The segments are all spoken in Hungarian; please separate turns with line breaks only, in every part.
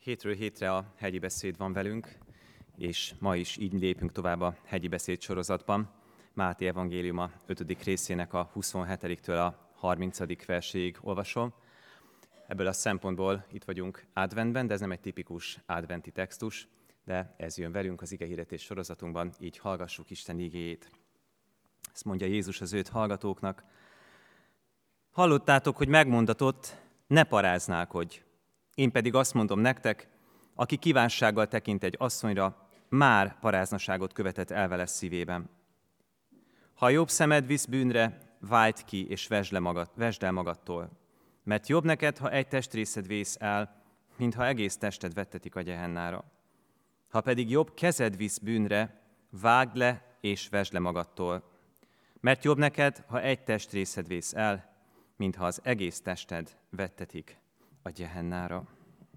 Hétről hétre a hegyi beszéd van velünk, és ma is így lépünk tovább a hegyi beszéd sorozatban. Máté evangéliuma 5. részének a 27-től a 30. verséig olvasom. Ebből a szempontból itt vagyunk adventben, de ez nem egy tipikus adventi textus, de ez jön velünk az igehirdetés sorozatunkban, így hallgassuk Isten igéjét. Ezt mondja Jézus az őt hallgatóknak. Hallottátok, hogy megmondatott, ne paráználkodj. Én pedig azt mondom nektek, aki kívánsággal tekint egy asszonyra, már paráznaságot követett el vele szívében. Ha a jobb szemed visz bűnre, vájt ki és vesd el magadtól. Mert jobb neked, ha egy testrészed vész el, mint ha egész tested vettetik a gyehennára. Ha pedig jobb kezed visz bűnre, vágd le és vesd le magadtól. Mert jobb neked, ha egy testrészed vész el, mint ha az egész tested vettetik a gyehennára.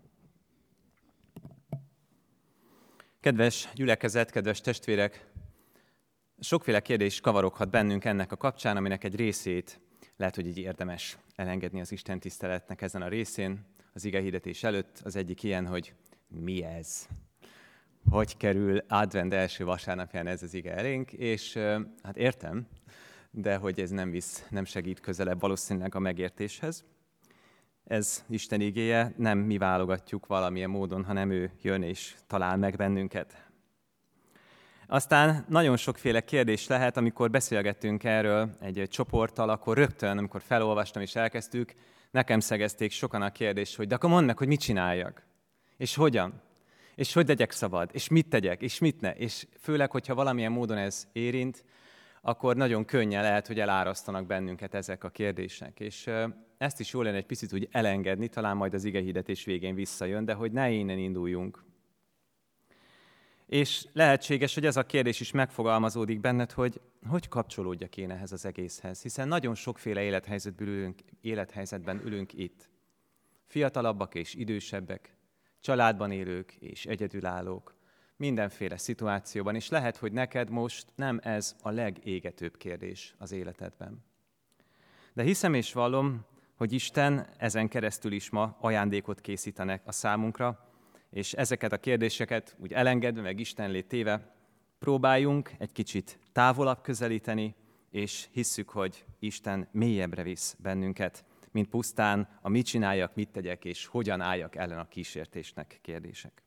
Kedves gyülekezet, kedves testvérek, sokféle kérdés kavaroghat bennünk ennek a kapcsán, aminek egy részét lehet, hogy így érdemes elengedni az Isten tiszteletnek ezen a részén, az igehirdetés előtt. Az egyik ilyen, hogy mi ez? Hogy kerül advent első vasárnapján ez az ige elénk? És hát értem, de hogy ez nem segít közelebb valószínűleg a megértéshez. Ez Isten igéje, nem mi válogatjuk valamilyen módon, hanem ő jön és talál meg bennünket. Aztán nagyon sokféle kérdés lehet, amikor beszélgettünk erről egy csoporttal, akkor rögtön, amikor felolvastam és elkezdtük, nekem szegezték sokan a kérdést, hogy de akkor mondd meg, hogy mit csináljak, és hogyan, és hogy legyek szabad, és mit tegyek, és mit ne. És főleg, hogyha valamilyen módon ez érint, akkor nagyon könnyen lehet, hogy elárasztanak bennünket ezek a kérdések. És ezt is jól lenne egy picit úgy elengedni, talán majd az igehirdetés végén visszajön, de hogy ne innen induljunk. És lehetséges, hogy ez a kérdés is megfogalmazódik benned, hogy kapcsolódjak én ehhez az egészhez, hiszen nagyon sokféle élethelyzetben ülünk itt. Fiatalabbak és idősebbek, családban élők és egyedülállók, mindenféle szituációban, és lehet, hogy neked most nem ez a legégetőbb kérdés az életedben. De hiszem és vallom, hogy Isten ezen keresztül is ma ajándékot készítenek a számunkra, és ezeket a kérdéseket úgy elengedve, meg Istenlé téve próbáljunk egy kicsit távolabb közelíteni, és hisszük, hogy Isten mélyebbre visz bennünket, mint pusztán a mit csináljak, mit tegyek, és hogyan álljak ellen a kísértésnek kérdések.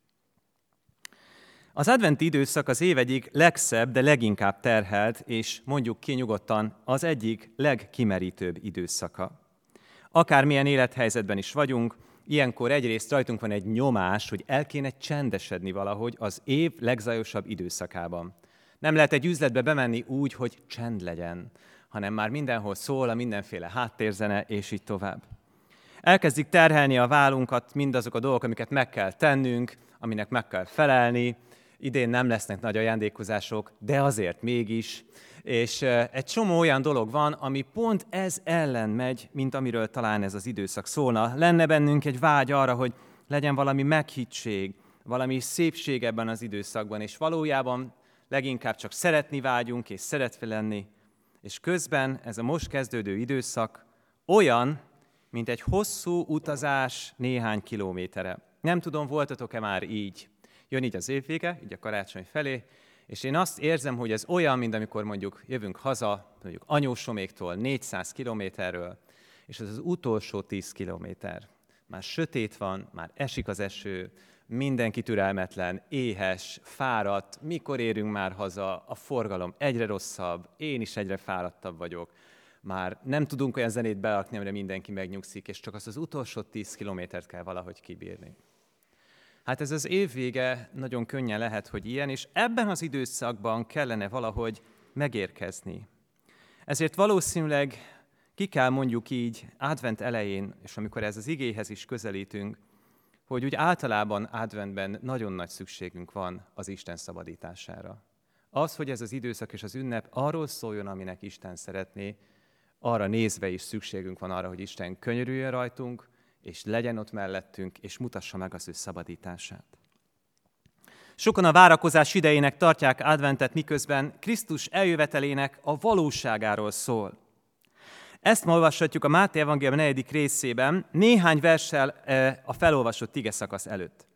Az adventi időszak az év egyik legszebb, de leginkább terhelt, és mondjuk ki nyugodtan az egyik legkimerítőbb időszaka. Akármilyen élethelyzetben is vagyunk, ilyenkor egyrészt rajtunk van egy nyomás, hogy el kéne csendesedni valahogy az év legzajosabb időszakában. Nem lehet egy üzletbe bemenni úgy, hogy csend legyen, hanem már mindenhol szól a mindenféle háttérzene, és így tovább. Elkezdik terhelni a vállunkat mindazok a dolgok, amiket meg kell tennünk, aminek meg kell felelni. Idén nem lesznek nagy ajándékozások, de azért mégis. És egy csomó olyan dolog van, ami pont ez ellen megy, mint amiről talán ez az időszak szólna. Lenne bennünk egy vágy arra, hogy legyen valami meghittség, valami szépség ebben az időszakban, és valójában leginkább csak szeretni vágyunk, és szeretve lenni. És közben ez a most kezdődő időszak olyan, mint egy hosszú utazás néhány kilométerre. Nem tudom, voltatok-e már így? Jön így az évvége, így a karácsony felé, és én azt érzem, hogy ez olyan, mint amikor mondjuk jövünk haza, mondjuk anyósoméktól 400 kilométerről, és ez az utolsó 10 kilométer. Már sötét van, már esik az eső, mindenki türelmetlen, éhes, fáradt, mikor érünk már haza, a forgalom egyre rosszabb, én is egyre fáradtabb vagyok. Már nem tudunk olyan zenét berakni, amire mindenki megnyugszik, és csak azt az utolsó 10 kilométert kell valahogy kibírni. Hát ez az év vége nagyon könnyen lehet, hogy ilyen, és ebben az időszakban kellene valahogy megérkezni. Ezért valószínűleg ki kell mondjuk így advent elején, és amikor ez az igéhez is közelítünk, hogy úgy általában adventben nagyon nagy szükségünk van az Isten szabadítására. Az, hogy ez az időszak és az ünnep arról szóljon, aminek Isten szeretné, arra nézve is szükségünk van arra, hogy Isten könyörüljön rajtunk, és legyen ott mellettünk, és mutassa meg az ő szabadítását. Sokan a várakozás idejének tartják adventet, miközben Krisztus eljövetelének a valóságáról szól. Ezt ma olvashatjuk a Máté evangélium 4. részében, néhány verssel a felolvasott igeszakasz előtt.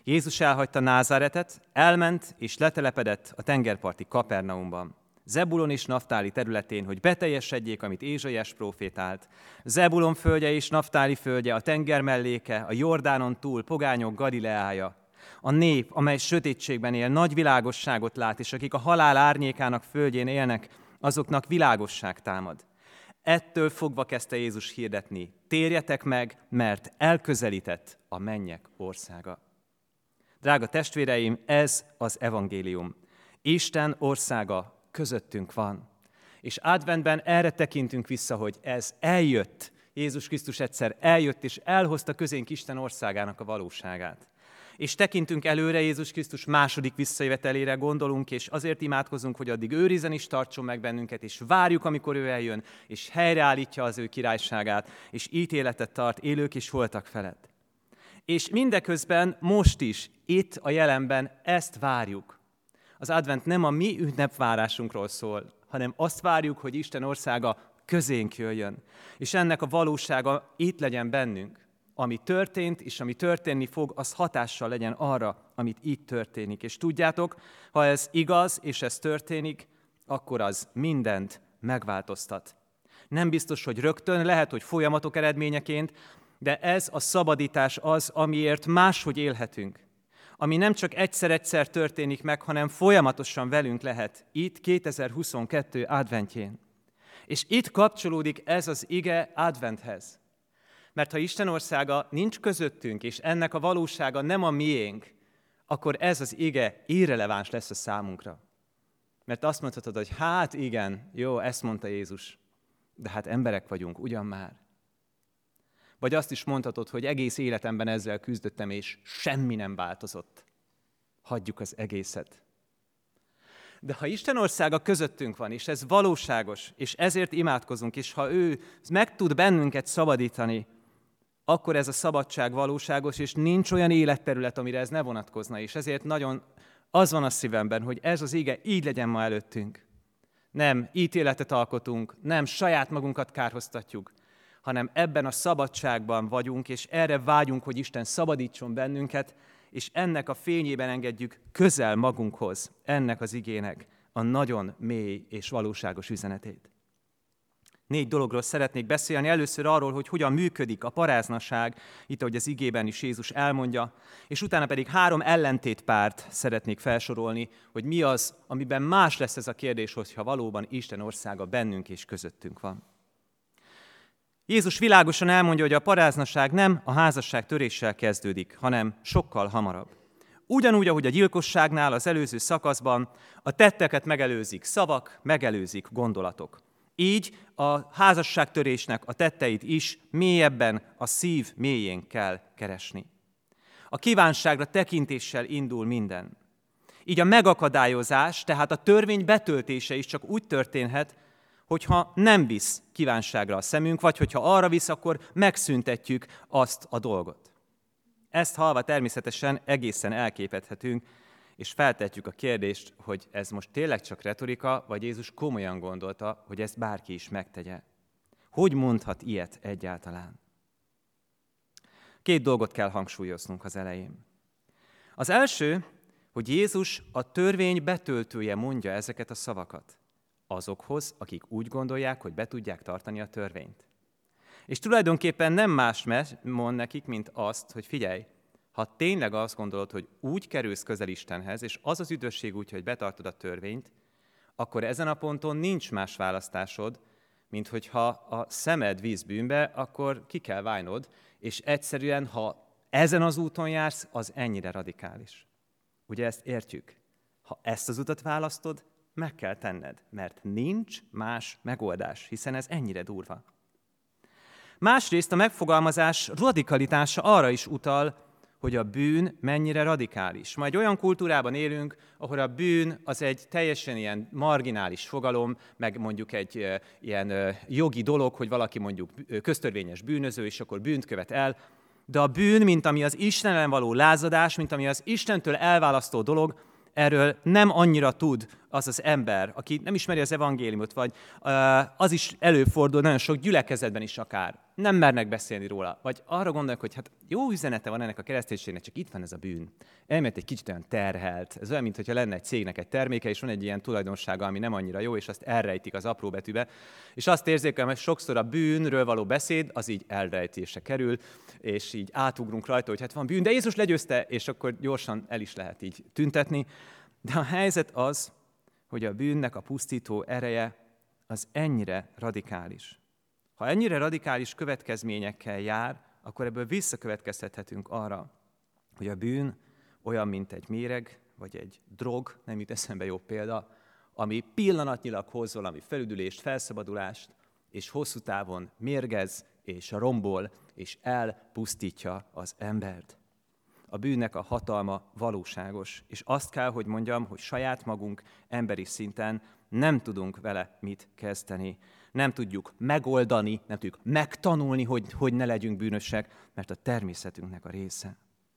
Jézus elhagyta Názáretet, elment és letelepedett a tengerparti Kapernaumban. Zebulon és Naftáli területén, hogy beteljesedjék, amit Ézsaiás prófétált. Zebulon földje és Naftáli földje, a tenger melléke, a Jordánon túl, pogányok Galileája. A nép, amely sötétségben él, nagy világosságot lát, és akik a halál árnyékának földjén élnek, azoknak világosság támad. Ettől fogva kezdte Jézus hirdetni: térjetek meg, mert elközelített a mennyek országa. Drága testvéreim, ez az evangélium. Isten országa közöttünk van. És adventben erre tekintünk vissza, hogy ez eljött. Jézus Krisztus egyszer eljött, és elhozta közénk Isten országának a valóságát. És tekintünk előre Jézus Krisztus második visszajövetelére, gondolunk, és azért imádkozunk, hogy addig őrizzen is tartson meg bennünket, és várjuk, amikor ő eljön, és helyreállítja az ő királyságát, és ítéletet tart élők és holtak felett. És mindeközben most is, itt a jelenben ezt várjuk. Az advent nem a mi ünnepvárásunkról szól, hanem azt várjuk, hogy Isten országa közénk jöjjön. És ennek a valósága itt legyen bennünk. Ami történt és ami történni fog, az hatással legyen arra, amit itt történik. És tudjátok, ha ez igaz és ez történik, akkor az mindent megváltoztat. Nem biztos, hogy rögtön, lehet, hogy folyamatok eredményeként, de ez a szabadítás az, amiért máshogy élhetünk. Ami nem csak egyszer-egyszer történik meg, hanem folyamatosan velünk lehet itt 2022 adventjén. És itt kapcsolódik ez az ige adventhez. Mert ha Isten országa nincs közöttünk, és ennek a valósága nem a miénk, akkor ez az ige irreleváns lesz a számunkra. Mert azt mondhatod, hogy hát igen, jó, ezt mondta Jézus, de hát emberek vagyunk, ugyan már. Vagy azt is mondhatod, hogy egész életemben ezzel küzdöttem, és semmi nem változott. Hagyjuk az egészet. De ha Isten országa közöttünk van, és ez valóságos, és ezért imádkozunk, és ha ő meg tud bennünket szabadítani, akkor ez a szabadság valóságos, és nincs olyan életterület, amire ez ne vonatkozna. És ezért nagyon az van a szívemben, hogy ez az ige így legyen ma előttünk. Nem ítéletet alkotunk, nem saját magunkat kárhoztatjuk, hanem ebben a szabadságban vagyunk, és erre vágyunk, hogy Isten szabadítson bennünket, és ennek a fényében engedjük közel magunkhoz, ennek az igének a nagyon mély és valóságos üzenetét. 4 dologról szeretnék beszélni. Először arról, hogy hogyan működik a paráznaság, itt ahogy az igében is Jézus elmondja, és utána pedig 3 ellentétpárt szeretnék felsorolni, hogy mi az, amiben más lesz ez a kérdés, hogyha valóban Isten országa bennünk és közöttünk van. Jézus világosan elmondja, hogy a paráznaság nem a házasság töréssel kezdődik, hanem sokkal hamarabb. Ugyanúgy, ahogy a gyilkosságnál az előző szakaszban a tetteket megelőzik szavak, megelőzik gondolatok. Így a házasságtörésnek a tetteit is mélyebben, a szív mélyén kell keresni. A kívánságra tekintéssel indul minden. Így a megakadályozás, tehát a törvény betöltése is csak úgy történhet, hogyha nem visz kívánságra a szemünk, vagy hogyha arra visz, akkor megszüntetjük azt a dolgot. Ezt hallva természetesen egészen elképedhetünk, és feltetjük a kérdést, hogy ez most tényleg csak retorika, vagy Jézus komolyan gondolta, hogy ezt bárki is megtegye. Hogy mondhat ilyet egyáltalán? 2 dolgot kell hangsúlyoznunk az elején. Az első, hogy Jézus a törvény betöltője mondja ezeket a szavakat azokhoz, akik úgy gondolják, hogy be tudják tartani a törvényt. És tulajdonképpen nem más mond nekik, mint azt, hogy figyelj, ha tényleg azt gondolod, hogy úgy kerülsz közel Istenhez, és az az üdvösség úgy, hogy betartod a törvényt, akkor ezen a ponton nincs más választásod, mint hogyha a szemed víz bűnbe, akkor ki kell válnod, és egyszerűen, ha ezen az úton jársz, az ennyire radikális. Ugye ezt értjük? Ha ezt az utat választod, meg kell tenned, mert nincs más megoldás, hiszen ez ennyire durva. Másrészt a megfogalmazás radikalitása arra is utal, hogy a bűn mennyire radikális. Ma egy olyan kultúrában élünk, ahol a bűn az egy teljesen ilyen marginális fogalom, meg mondjuk egy ilyen jogi dolog, hogy valaki mondjuk köztörvényes bűnöző, és akkor bűnt követ el. De a bűn, mint ami az Istenen való lázadás, mint ami az Istentől elválasztó dolog, erről nem annyira tud az az ember, aki nem ismeri az evangéliumot, vagy az is előfordul nagyon sok gyülekezetben is akár, nem mernek beszélni róla. Vagy arra gondolják, hogy hát jó üzenete van ennek a kereszténységnek, csak itt van ez a bűn. Elmélet egy kicsit olyan terhelt. Ez olyan, mintha lenne egy cégnek egy terméke, és van egy ilyen tulajdonsága, ami nem annyira jó, és azt elrejtik az apró betűbe. És azt érzékelem, hogy sokszor a bűnről való beszéd, az így elrejtésre kerül, és így átugrunk rajta, hogy hát van bűn, de Jézus legyőzte, és akkor gyorsan el is lehet így tüntetni. De a helyzet az, hogy a bűnnek a pusztító ereje az ennyire radikális. Ha ennyire radikális következményekkel jár, akkor ebből visszakövetkeztethetünk arra, hogy a bűn olyan, mint egy méreg, vagy egy drog, nem jut eszembe jobb példa, ami pillanatnyilag hoz valami felüdülést, felszabadulást, és hosszú távon mérgez, és rombol, és elpusztítja az embert. A bűnnek a hatalma valóságos, és azt kell, hogy mondjam, hogy saját magunk emberi szinten nem tudunk vele mit kezdeni. Nem tudjuk megoldani, nem tudjuk megtanulni, hogy ne legyünk bűnösek, mert a természetünknek a része.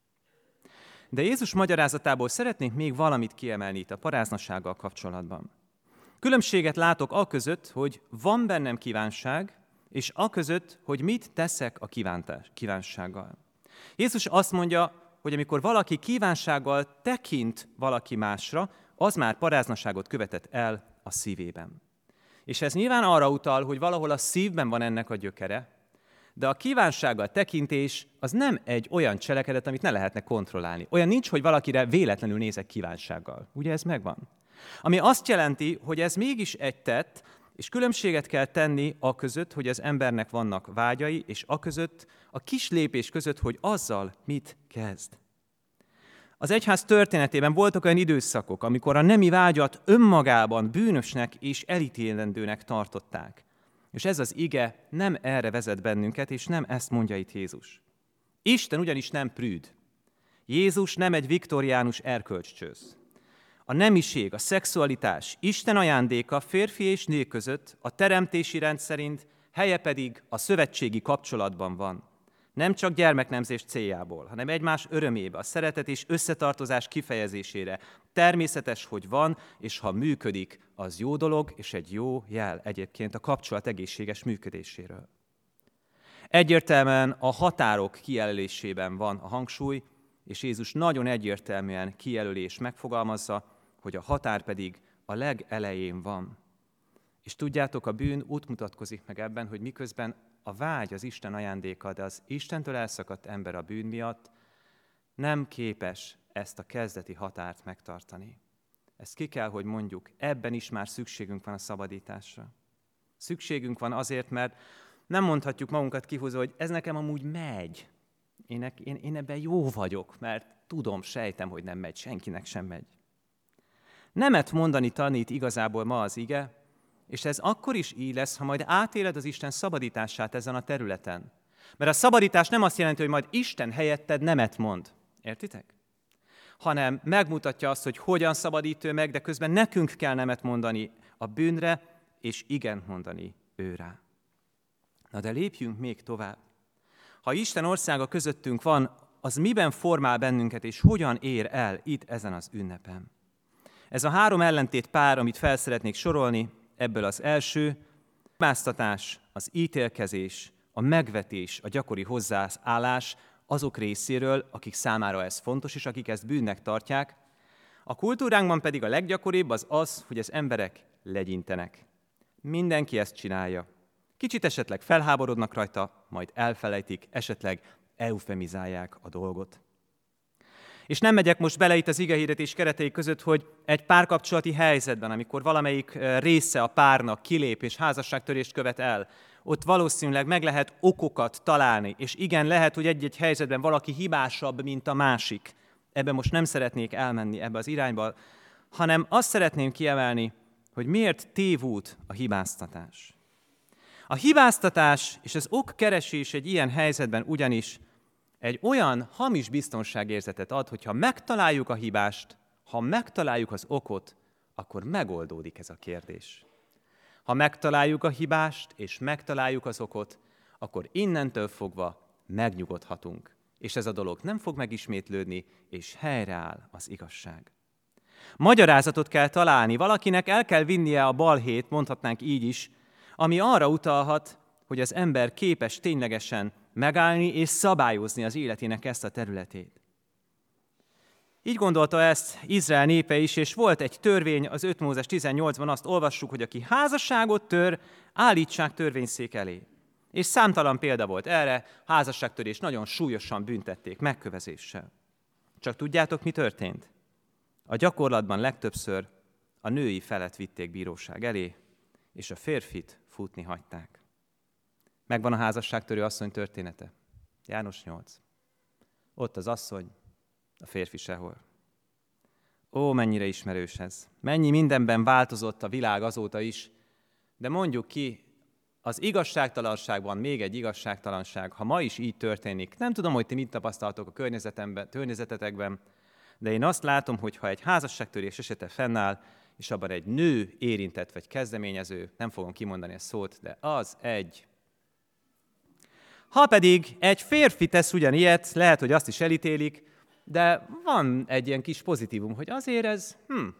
De Jézus magyarázatából szeretnék még valamit kiemelni itt a paráznasággal kapcsolatban. Különbséget látok aközött, hogy van bennem kívánság, és aközött, hogy mit teszek a kívánsággal. Jézus azt mondja, hogy amikor valaki kívánsággal tekint valaki másra, az már paráznaságot követett el a szívében. És ez nyilván arra utal, hogy valahol a szívben van ennek a gyökere, de a kívánsággal tekintés az nem egy olyan cselekedet, amit ne lehetne kontrollálni. Olyan nincs, hogy valakire véletlenül nézek kívánsággal. Ugye ez megvan? Ami azt jelenti, hogy ez mégis egy tett, és különbséget kell tenni a között, hogy az embernek vannak vágyai, és a között, a kis lépés között, hogy azzal mit kezd. Az egyház történetében voltak olyan időszakok, amikor a nemi vágyat önmagában bűnösnek és elítélendőnek tartották. És ez az ige nem erre vezet bennünket, és nem ezt mondja itt Jézus. Isten ugyanis nem prűd. Jézus nem egy viktoriánus erkölcscsősz. A nemiség, a szexualitás Isten ajándéka férfi és nő között a teremtési rend szerint, helye pedig a szövetségi kapcsolatban van. Nem csak gyermeknemzés céljából, hanem egymás örömébe, a szeretet és összetartozás kifejezésére. Természetes, hogy van, és ha működik, az jó dolog, és egy jó jel egyébként a kapcsolat egészséges működéséről. Egyértelműen a határok kijelölésében van a hangsúly, és Jézus nagyon egyértelműen kijelöli és megfogalmazza, hogy a határ pedig a legelején van. És tudjátok, a bűn úgy mutatkozik meg ebben, hogy miközben a vágy az Isten ajándéka, de az Istentől elszakadt ember a bűn miatt nem képes ezt a kezdeti határt megtartani. Ezt ki kell, hogy mondjuk, ebben is már szükségünk van a szabadításra. Szükségünk van azért, mert nem mondhatjuk magunkat kihúzva, hogy ez nekem amúgy megy. Én ebben jó vagyok, mert tudom, sejtem, hogy nem megy, senkinek sem megy. Nemet mondani tanít igazából ma az ige, és ez akkor is így lesz, ha majd átéled az Isten szabadítását ezen a területen. Mert a szabadítás nem azt jelenti, hogy majd Isten helyetted nemet mond. Értitek? Hanem megmutatja azt, hogy hogyan szabadít ő meg, de közben nekünk kell nemet mondani a bűnre, és igent mondani őrá. Na de lépjünk még tovább. Ha Isten országa közöttünk van, az miben formál bennünket, és hogyan ér el itt ezen az ünnepen? Ez a három ellentét pár, amit fel szeretnék sorolni, ebből az első, a hibáztatás, az ítélkezés, a megvetés, a gyakori hozzáállás azok részéről, akik számára ez fontos, és akik ezt bűnnek tartják. A kultúránkban pedig a leggyakoribb az, hogy az emberek legyintenek. Mindenki ezt csinálja. Kicsit esetleg felháborodnak rajta, majd elfelejtik, esetleg eufemizálják a dolgot. És nem megyek most bele itt az igehirdetés keretei között, hogy egy párkapcsolati helyzetben, amikor valamelyik része a párnak kilép és házasságtörést követ el, ott valószínűleg meg lehet okokat találni, és igen, lehet, hogy egy-egy helyzetben valaki hibásabb, mint a másik. Ebben most nem szeretnék elmenni ebbe az irányba, hanem azt szeretném kiemelni, hogy miért tévút a hibáztatás. A hibáztatás és az okkeresés egy ilyen helyzetben ugyanis egy olyan hamis biztonságérzetet ad, hogyha megtaláljuk a hibást, ha megtaláljuk az okot, akkor megoldódik ez a kérdés. Ha megtaláljuk a hibást és megtaláljuk az okot, akkor innentől fogva megnyugodhatunk, és ez a dolog nem fog megismétlődni, és helyreáll az igazság. Magyarázatot kell találni, valakinek el kell vinnie a balhét, mondhatnánk így is, ami arra utalhat, hogy az ember képes ténylegesen megállni és szabályozni az életének ezt a területét. Így gondolta ezt Izrael népe is, és volt egy törvény, az 5 Mózes 18-ban azt olvassuk, hogy aki házasságot tör, állítsák törvényszék elé. És számtalan példa volt erre, házasságtörés nagyon súlyosan büntették, megkövezéssel. Csak tudjátok, mi történt? A gyakorlatban legtöbbször a női felet vitték bíróság elé, és a férfit futni hagyták. Megvan a házasságtörő asszony története. János 8. Ott az asszony, a férfi sehol. Ó, mennyire ismerős ez. Mennyi mindenben változott a világ azóta is, de mondjuk ki, az igazságtalanságban még egy igazságtalanság, ha ma is így történik. Nem tudom, hogy ti mit tapasztaltok a környezetetekben, de én azt látom, hogy ha egy házasságtörés esete fennáll, és abban egy nő érintett vagy kezdeményező, nem fogom kimondani a szót, de az egy. Ha pedig egy férfi tesz ugyanilyet, lehet, hogy azt is elítélik, de van egy ilyen kis pozitívum, hogy azért ez,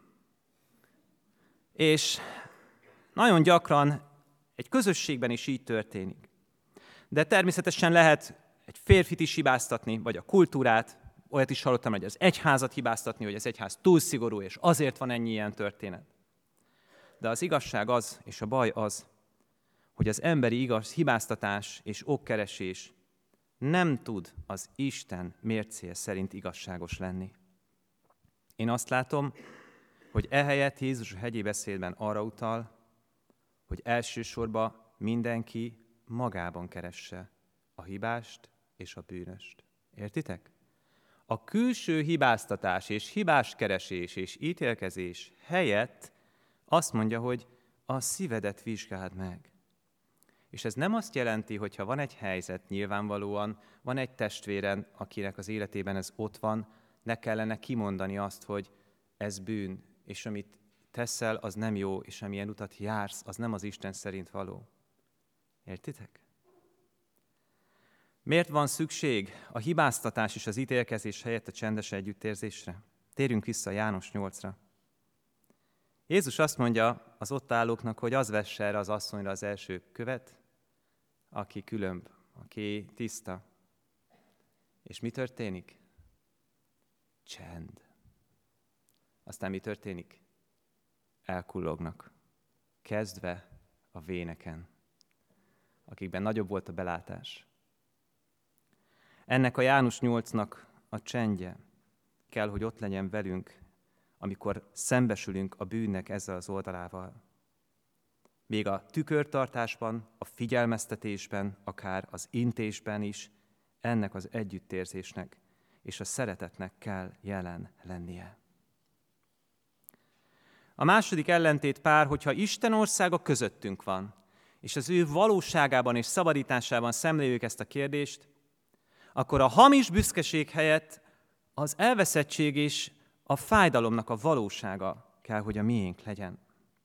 És nagyon gyakran egy közösségben is így történik. De természetesen lehet egy férfit is hibáztatni, vagy a kultúrát. Olyat is hallottam, hogy az egyházat hibáztatni, hogy az egyház túl szigorú, és azért van ennyi ilyen történet. De az igazság az, és a baj az, hogy az emberi hibáztatás és okkeresés nem tud az Isten mércéje szerint igazságos lenni. Én azt látom, hogy ehelyett Jézus a hegyi beszédben arra utal, hogy elsősorban mindenki magában keresse a hibást és a bűnöst. Értitek? A külső hibáztatás és hibáskeresés és ítélkezés helyett azt mondja, hogy a szívedet vizsgáld meg. És ez nem azt jelenti, hogy ha van egy helyzet, nyilvánvalóan van egy testvéren, akinek az életében ez ott van, ne kellene kimondani azt, hogy ez bűn, és amit teszel, az nem jó, és amilyen utat jársz, az nem az Isten szerint való. Értitek? Miért van szükség a hibáztatás és az ítélkezés helyett a csendes együttérzésre? Térjünk vissza János 8-ra. Jézus azt mondja az ott állóknak, hogy az vesse erre az asszonyra az első követ, aki különb, aki tiszta. És mi történik? Csend. Aztán mi történik? Elkullognak, kezdve a véneken, akikben nagyobb volt a belátás. Ennek a János 8-nak a csendje kell, hogy ott legyen velünk, amikor szembesülünk a bűnnek ezzel az oldalával. Még a tükörtartásban, a figyelmeztetésben, akár az intésben is ennek az együttérzésnek és a szeretetnek kell jelen lennie. A második ellentétpár, hogyha Isten országa közöttünk van, és az ő valóságában és szabadításában szemléljük ezt a kérdést, akkor a hamis büszkeség helyett az elveszettség és a fájdalomnak a valósága kell, hogy a miénk legyen.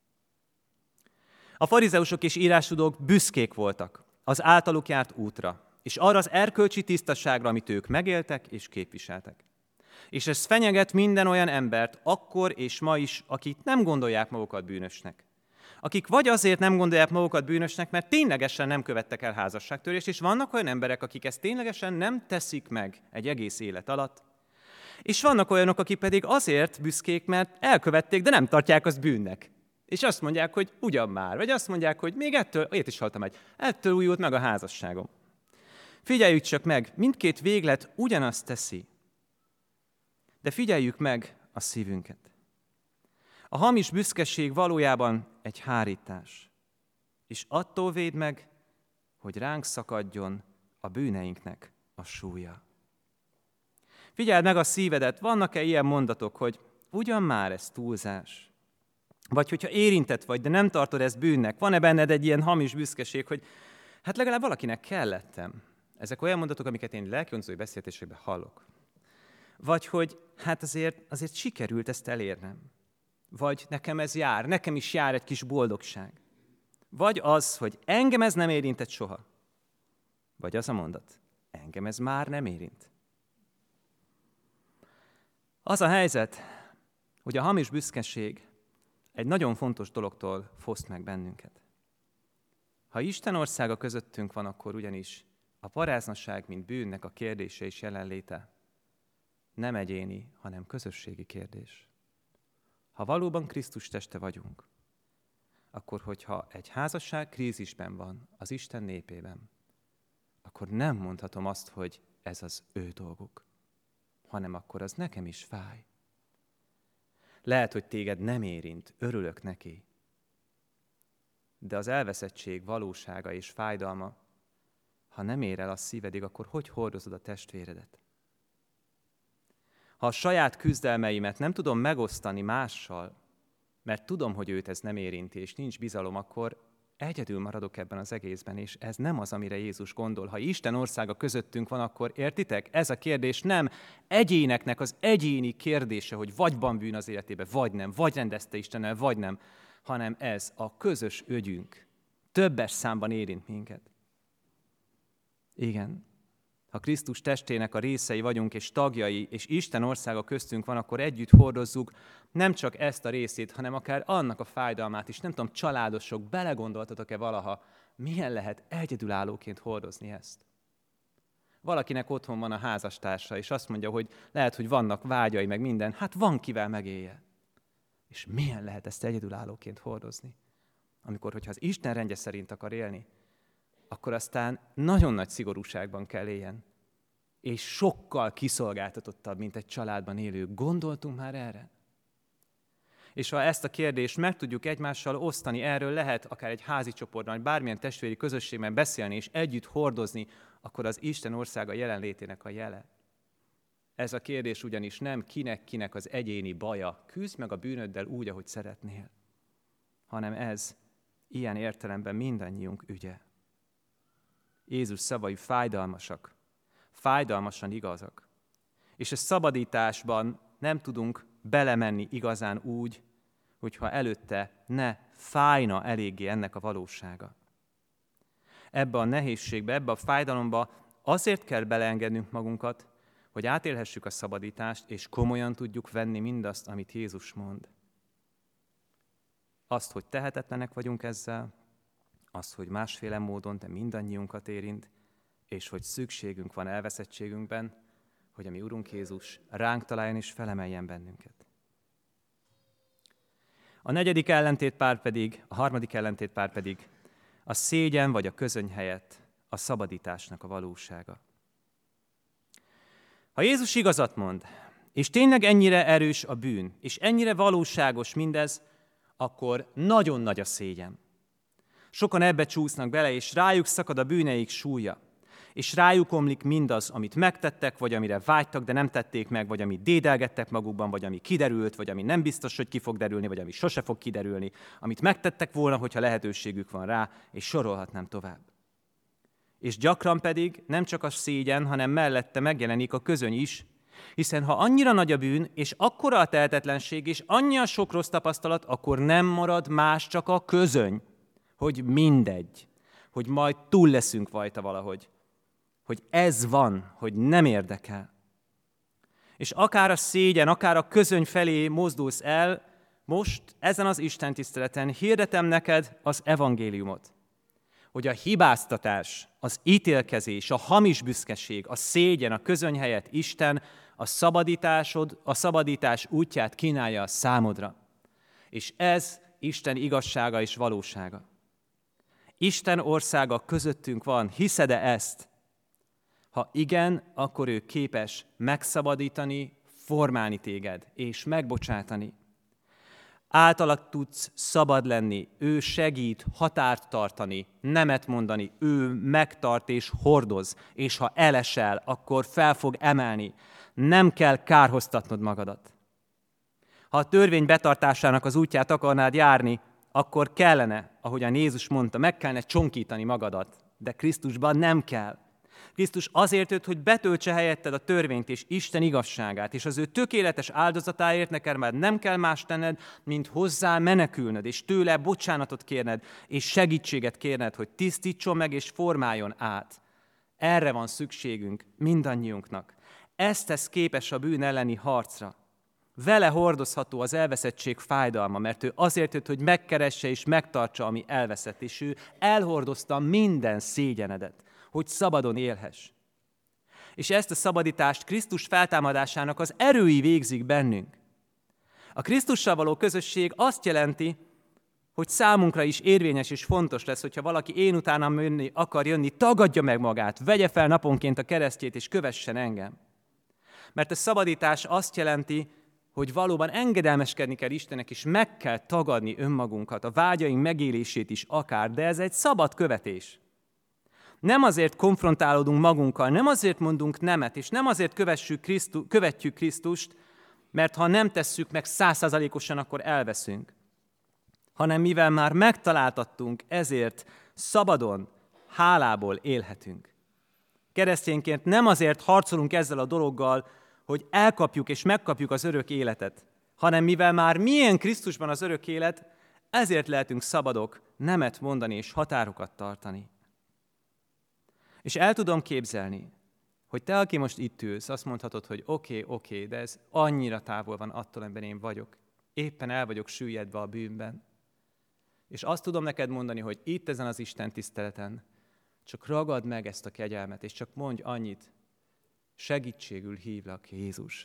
A farizeusok és írástudók büszkék voltak az általuk járt útra, és arra az erkölcsi tisztaságra, amit ők megéltek és képviseltek. És ez fenyeget minden olyan embert, akkor és ma is, akik nem gondolják magukat bűnösnek. Akik vagy azért nem gondolják magukat bűnösnek, mert ténylegesen nem követtek el házasságtörést, és vannak olyan emberek, akik ezt ténylegesen nem teszik meg egy egész élet alatt, és vannak olyanok, akik pedig azért büszkék, mert elkövették, de nem tartják azt bűnnek. És azt mondják, hogy ugyan már, vagy azt mondják, hogy még ettől újult meg a házasságom. Figyeljük csak meg, mindkét véglet ugyanazt teszi, de figyeljük meg a szívünket. A hamis büszkeség valójában egy hárítás, és attól véd meg, hogy ránk szakadjon a bűneinknek a súlya. Figyeld meg a szívedet, vannak-e ilyen mondatok, hogy ugyan már ez túlzás? Vagy hogyha érintett vagy, de nem tartod ezt bűnnek, van-e benned egy ilyen hamis büszkeség, hogy hát legalább valakinek kellettem. Ezek olyan mondatok, amiket én lelkionzói beszélgetésekben hallok. Vagy hogy hát azért sikerült ezt elérnem. Vagy nekem ez jár, nekem is jár egy kis boldogság. Vagy az, hogy engem ez nem érintett soha. Vagy az a mondat, engem ez már nem érint. Az a helyzet, hogy a hamis büszkeség egy nagyon fontos dologtól foszt meg bennünket. Ha Isten országa közöttünk van, akkor ugyanis a paráznaság, mint bűnnek a kérdése és jelenléte nem egyéni, hanem közösségi kérdés. Ha valóban Krisztus teste vagyunk, akkor hogyha egy házasság krízisben van az Isten népében, akkor nem mondhatom azt, hogy ez az ő dolguk, hanem akkor az nekem is fáj. Lehet, hogy téged nem érint, örülök neki, de az elveszettség valósága és fájdalma, ha nem ér el a szívedig, akkor hogy hordozod a testvéredet? Ha a saját küzdelmeimet nem tudom megosztani mással, mert tudom, hogy őt ez nem érinti, és nincs bizalom, akkor egyedül maradok ebben az egészben, és ez nem az, amire Jézus gondol. Ha Isten országa közöttünk van, akkor értitek? Ez a kérdés nem egyéneknek az egyéni kérdése, hogy vagy van bűn az életében, vagy nem, vagy rendezte Istennel, vagy nem, hanem ez a közös ögyünk. Többes számban érint minket. Igen. Ha Krisztus testének a részei vagyunk és tagjai, és Isten országa köztünk van, akkor együtt hordozzuk nem csak ezt a részét, hanem akár annak a fájdalmát is. Nem tudom, családosok, belegondoltatok-e valaha, milyen lehet egyedülállóként hordozni ezt? Valakinek otthon van a házastársa, és azt mondja, hogy lehet, hogy vannak vágyai, meg minden, hát van kivel megélje. És milyen lehet ezt egyedülállóként hordozni? Hogyha az Isten rendje szerint akar élni, akkor aztán nagyon nagy szigorúságban kell éljen. És sokkal kiszolgáltatottabb, mint egy családban élő. Gondoltunk már erre? És ha ezt a kérdést meg tudjuk egymással osztani, erről lehet akár egy házi csoportban, vagy bármilyen testvéri közösségben beszélni, és együtt hordozni, akkor az Isten országa jelenlétének a jele. Ez a kérdés ugyanis nem kinek az egyéni baja, küzd meg a bűnöddel úgy, ahogy szeretnél, hanem ez ilyen értelemben mindannyiunk ügye. Jézus szavai fájdalmasak, fájdalmasan igazak. És a szabadításban nem tudunk belemenni igazán úgy, hogyha előtte ne fájna eléggé ennek a valósága. Ebbe a nehézségbe, ebbe a fájdalomba azért kell beleengednünk magunkat, hogy átélhessük a szabadítást, és komolyan tudjuk venni mindazt, amit Jézus mond. Azt, hogy tehetetlenek vagyunk ezzel, azt, hogy másféle módon, de mindannyiunkat érint, és hogy szükségünk van elveszettségünkben, hogy a mi Urunk Jézus ránk találjon és felemeljen bennünket. A harmadik ellentétpár pedig a szégyen vagy a közöny helyett a szabadításnak a valósága. Ha Jézus igazat mond, és tényleg ennyire erős a bűn, és ennyire valóságos mindez, akkor nagyon nagy a szégyen. Sokan ebbe csúsznak bele, és rájuk szakad a bűneik súlya. És rájuk omlik mindaz, amit megtettek, vagy amire vágytak, de nem tették meg, vagy amit dédelgettek magukban, vagy ami kiderült, vagy ami nem biztos, hogy ki fog derülni, vagy ami sose fog kiderülni, amit megtettek volna, hogyha lehetőségük van rá, és sorolhatnám tovább. És gyakran pedig nem csak a szégyen, hanem mellette megjelenik a közöny is, hiszen ha annyira nagy a bűn, és akkora a tehetetlenség, és annyi a sok rossz tapasztalat, akkor nem marad más, csak a közöny, hogy mindegy, hogy majd túl leszünk rajta valahogy, hogy ez van, hogy nem érdekel. És akár a szégyen, akár a közöny felé mozdulsz el, most ezen az istentiszteleten hirdetem neked az evangéliumot, hogy a hibáztatás, az ítélkezés, a hamis büszkeség, a szégyen, a közöny helyett Isten a szabadítás útját kínálja a számodra. És ez Isten igazsága és valósága. Isten országa közöttünk van, hiszed-e ezt? Ha igen, akkor ő képes megszabadítani, formálni téged, és megbocsátani. Általad tudsz szabad lenni, ő segít határt tartani, nemet mondani, ő megtart és hordoz, és ha elesel, akkor fel fog emelni. Nem kell kárhoztatnod magadat. Ha a törvény betartásának az útját akarnád járni, akkor kellene, ahogyan Jézus mondta, meg kellene csonkítani magadat, de Krisztusban nem kell. Krisztus azért jött, hogy betöltse helyetted a törvényt és Isten igazságát, és az ő tökéletes áldozatáért neked már nem kell más tenned, mint hozzá menekülnöd, és tőle bocsánatot kérned, és segítséget kérned, hogy tisztítson meg és formáljon át. Erre van szükségünk mindannyiunknak. Ezt tesz képes a bűn elleni harcra. Vele hordozható az elveszettség fájdalma, mert ő azért jött, hogy megkeresse és megtartsa, ami elveszett, és ő elhordozta minden szégyenedet, hogy szabadon élhess. És ezt a szabadítást Krisztus feltámadásának az erői végzik bennünk. A Krisztussal való közösség azt jelenti, hogy számunkra is érvényes és fontos lesz, hogyha valaki én utánam akar jönni, tagadja meg magát, vegye fel naponként a keresztjét és kövessen engem. Mert a szabadítás azt jelenti, hogy valóban engedelmeskedni kell Istennek, és meg kell tagadni önmagunkat, a vágyaink megélését is akár, de ez egy szabad követés. Nem azért konfrontálódunk magunkkal, nem azért mondunk nemet, és nem azért követjük Krisztust, mert ha nem tesszük meg 100%-osan, akkor elveszünk, hanem mivel már megtaláltattunk, ezért szabadon, hálából élhetünk. Keresztényként nem azért harcolunk ezzel a dologgal, hogy elkapjuk és megkapjuk az örök életet, hanem mivel már milyen Krisztusban az örök élet, ezért lehetünk szabadok nemet mondani és határokat tartani. És el tudom képzelni, hogy te, aki most itt ülsz, azt mondhatod, hogy oké, de ez annyira távol van attól, amiben én vagyok. Éppen el vagyok süllyedve a bűnben. És azt tudom neked mondani, hogy itt ezen az Isten tiszteleten csak ragad meg ezt a kegyelmet, és csak mondj annyit, segítségül hívlak, Jézus.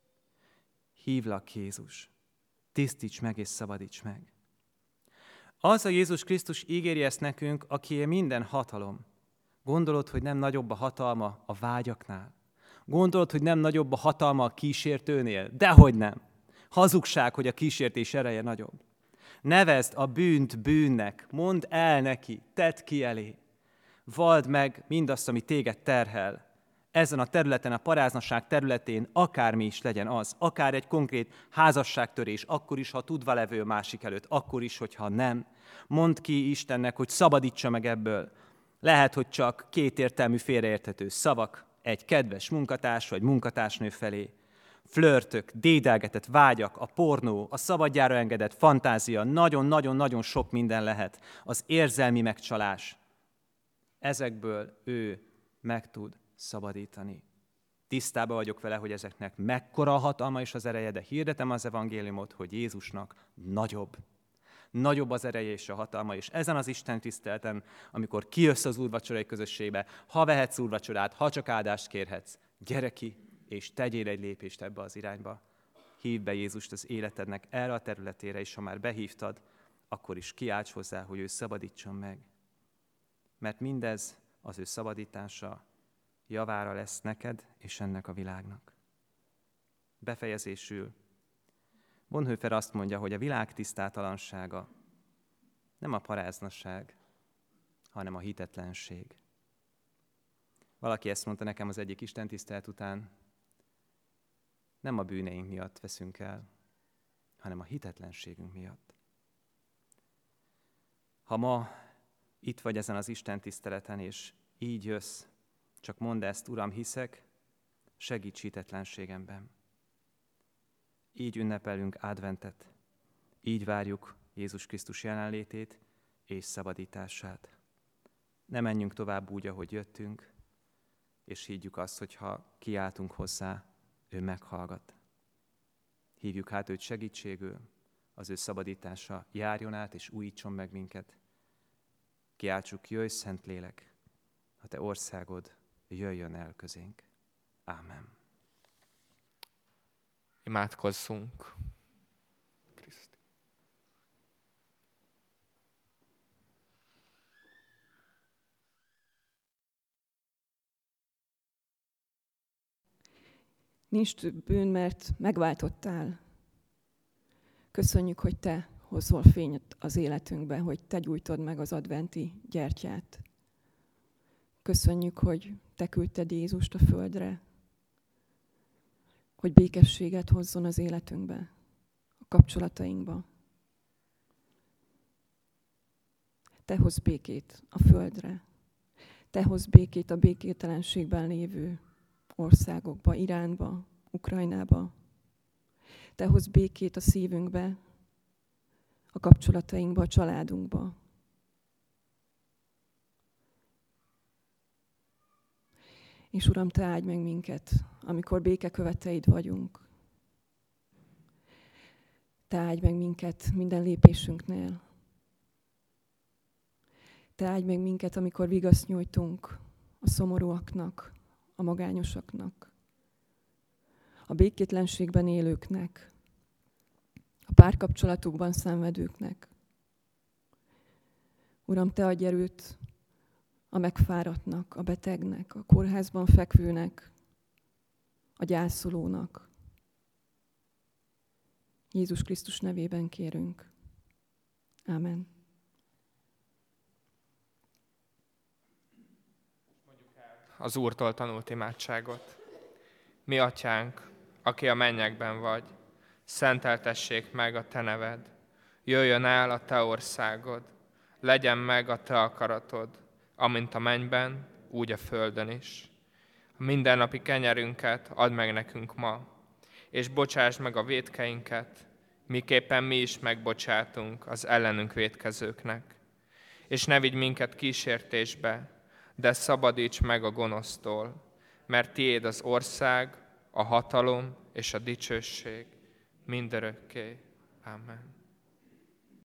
Hívlak, Jézus. Tisztíts meg és szabadíts meg. Az a Jézus Krisztus ígéri ezt nekünk, akié minden hatalom. Gondolod, hogy nem nagyobb a hatalma a vágyaknál? Gondolod, hogy nem nagyobb a hatalma a kísértőnél? Dehogy nem. Hazugság, hogy a kísértés ereje nagyobb. Nevezd a bűnt bűnnek, mondd el neki, tedd ki elé. Vald meg mindazt, ami téged terhel. Ezen a területen, a paráznaság területén akármi is legyen az, akár egy konkrét házasságtörés, akkor is, ha tudva levő a másik előtt, akkor is, hogyha nem. Mondd ki Istennek, hogy szabadítsa meg ebből. Lehet, hogy csak kétértelmű félreérthető szavak egy kedves munkatárs vagy munkatársnő felé. Flörtök, dédelgetett vágyak, a pornó, a szabadjára engedett fantázia, nagyon-nagyon-nagyon sok minden lehet. Az érzelmi megcsalás. Ezekből ő meg tud szabadítani. Tisztában vagyok vele, hogy ezeknek mekkora a hatalma és az ereje, de hirdetem az evangéliumot, hogy Jézusnak nagyobb. Nagyobb az ereje és a hatalma, és ezen az Isten tiszteleten, amikor kijössz az úrvacsorai közösségbe, ha vehetsz úrvacsorát, ha csak áldást kérhetsz, gyere ki, és tegyél egy lépést ebbe az irányba. Hívd be Jézust az életednek erre a területére, és ha már behívtad, akkor is kiálts hozzá, hogy ő szabadítson meg. Mert mindez az ő szabadítása javára lesz neked és ennek a világnak. Befejezésül Bonhoeffer azt mondja, hogy a világ tisztátalansága nem a paráznaság, hanem a hitetlenség. Valaki ezt mondta nekem az egyik istentisztelet után, nem a bűneink miatt veszünk el, hanem a hitetlenségünk miatt. Ha ma itt vagy ezen az istentiszteleten, és így jössz, csak mondd ezt, Uram, hiszek, segíts hitetlenségemben. Így ünnepelünk adventet, így várjuk Jézus Krisztus jelenlétét és szabadítását. Ne menjünk tovább úgy, ahogy jöttünk, és higgyük azt, hogy ha kiáltunk hozzá, ő meghallgat. Hívjuk hát őt segítségül, az ő szabadítása járjon át és újítson meg minket. Kiáltsuk, jöjj, Szentlélek, a te országod jöjjön el közénk. Ámen.
Imádkozzunk.
Nincs több bűn, mert megváltottál. Köszönjük, hogy te hozol fényt az életünkbe, hogy te gyújtod meg az adventi gyertyát. Köszönjük, hogy te küldted Jézust a földre, hogy békességet hozzon az életünkbe, a kapcsolatainkba. Te hozz békét a földre. Te hozz békét a békétlenségben lévő országokba, Iránba, Ukrajnába. Te hozz békét a szívünkbe, a kapcsolatainkba, a családunkba. És Uram, te áldj meg minket, amikor békeköveteid vagyunk. Te áldj meg minket minden lépésünknél. Te áldj meg minket, amikor vigaszt nyújtunk a szomorúaknak, a magányosaknak, a békétlenségben élőknek, a párkapcsolatukban szenvedőknek. Uram, Te adj erőt a megfáradtnak, a betegnek, a kórházban fekvőnek, a gyászolónak. Jézus Krisztus nevében kérünk. Ámen.
Az Úrtól tanult imádságot. Mi atyánk, aki a mennyekben vagy, szenteltessék meg a te neved. Jöjjön el a te országod, legyen meg a te akaratod, amint a mennyben, úgy a földön is. A mindennapi kenyerünket add meg nekünk ma, és bocsásd meg a vétkeinket, miképpen mi is megbocsátunk az ellenünk vétkezőknek. És ne vigy minket kísértésbe, de szabadíts meg a gonosztól, mert tiéd az ország, a hatalom és a dicsőség mindörökké. Amen.